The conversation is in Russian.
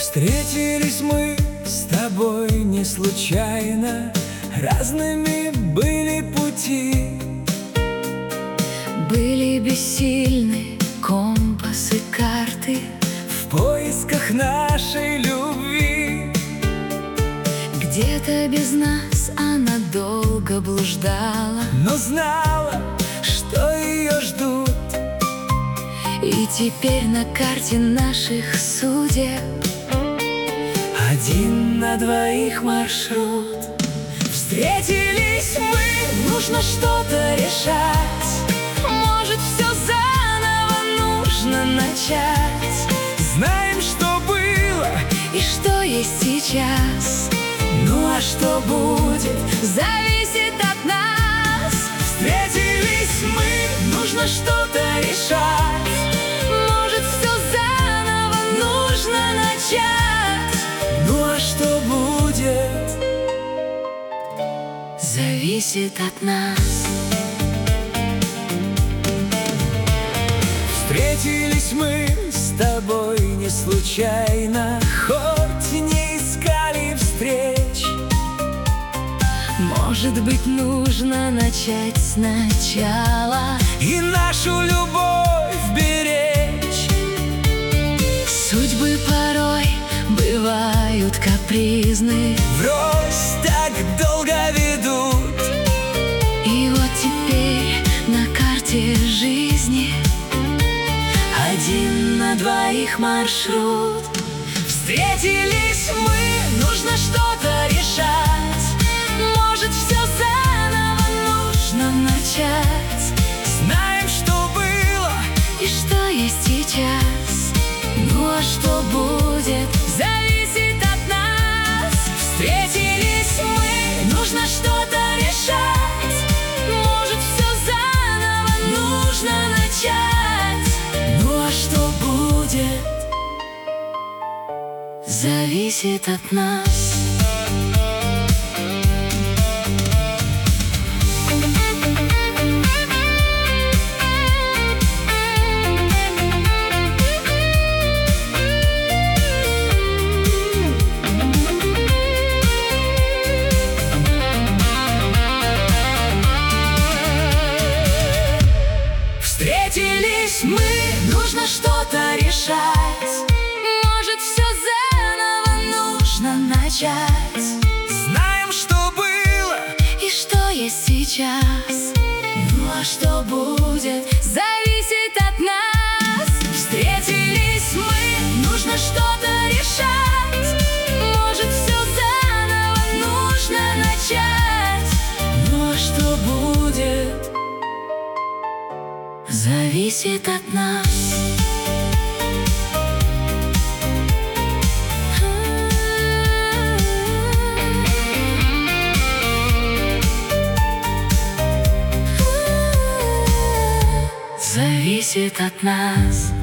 Встретились мы с тобой не случайно, разными были пути. Были бессильны компас и карты В поисках нашей любви. Где-то без нас она долго блуждала, Но знала, что ее ждут. и теперь на карте наших судеб Один на двоих маршрут. Встретились мы, нужно что-то решать. Может, все заново нужно начать. Знаем, что было, И что есть сейчас, ну а что будет, зависит от нас. Встретились мы, нужно что-то решать. Может, все заново нужно начать. Ну а что будет, Зависит от нас. Встретились мы с тобой не случайно, хоть не искали встреч. Может быть, нужно начать сначала И нашу любовь беречь. Судьбы порой бывают капризны, Врозь так долго ведут. и вот теперь на карте жизни Один на двоих маршрут. Встретились мы, нужно что-то решать. Может, все заново нужно начать. Знаем, что было, И что есть сейчас, ну а что будет, зависит от нас. Встретились мы, нужно что-то решать. может, все заново нужно начать. Ну а что будет, Зависит от нас. Встретились мы, нужно что-то решать. Может, все заново нужно начать. Знаем, что было, И что есть сейчас, ну а что будет, зависит от нас. встретились мы, нужно что-то решать. Может, все заново нужно начать. Ну а что будет, Зависит от нас. зависит от нас.